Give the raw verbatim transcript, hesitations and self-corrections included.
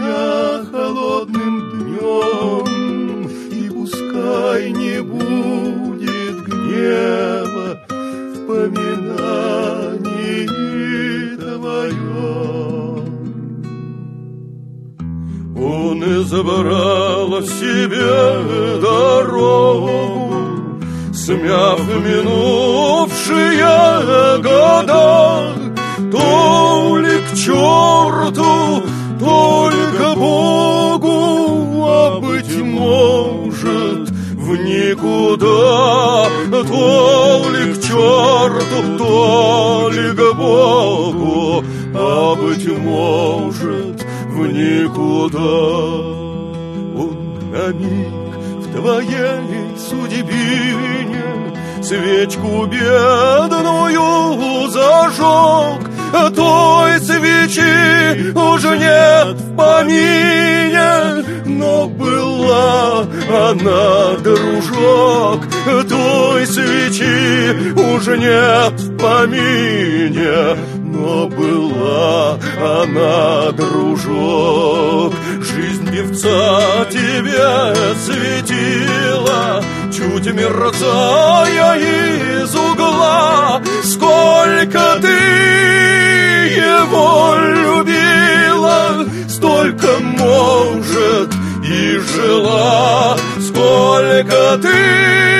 меня холодным днем, и пускай не будет гнева в поминании твоем. Он избрал себе дорогу, смяв минувшие года, то ли к черту, то ли к Богу, а быть может в никуда, то ли к черту, то ли к Богу, а быть может в никуда. Он на миг в твоей судьбине свечку бедную зажег, той свечи уже нет в помине, но была она, дружок, той свечи уже нет в помине, но была она, дружок. Жизнь певца тебе светила, чуть мерцая из угла. Сколько ты его любила, столько, может, и жила. Сколько ты